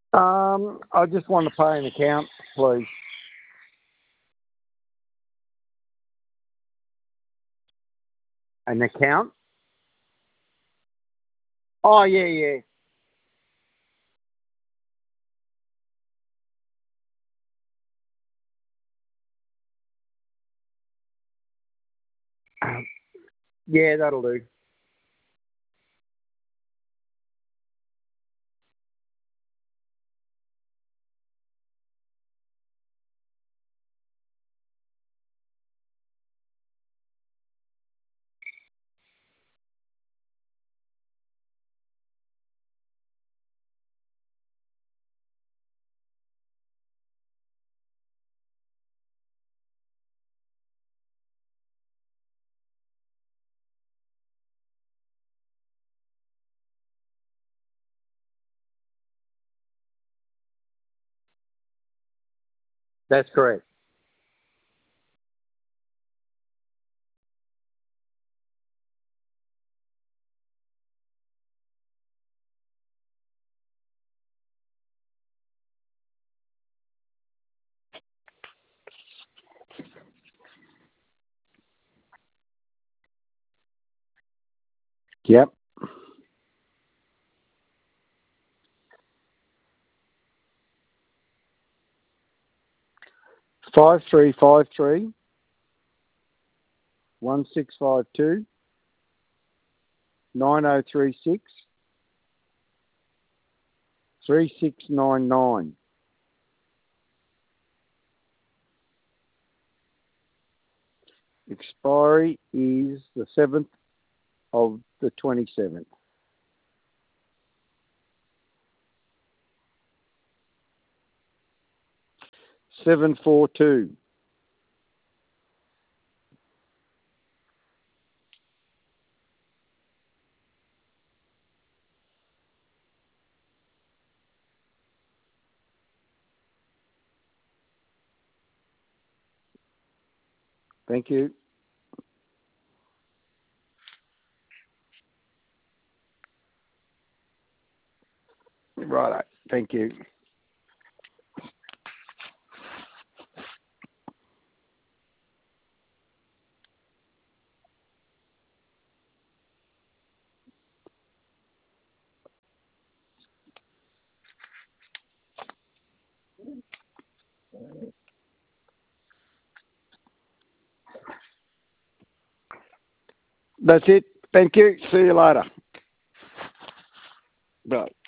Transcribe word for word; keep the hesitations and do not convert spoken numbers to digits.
Um, I just want to pay an account, please. An account? Oh, yeah, yeah. Yeah, that'll do. That's correct. Yep. Five three five three one six five two nine zero three six three six nine nine. Expiry is the seventh of the twenty seventh. Seven four two. Thank you. Right. Thank you. That's it. Thank you. See you later. Bye.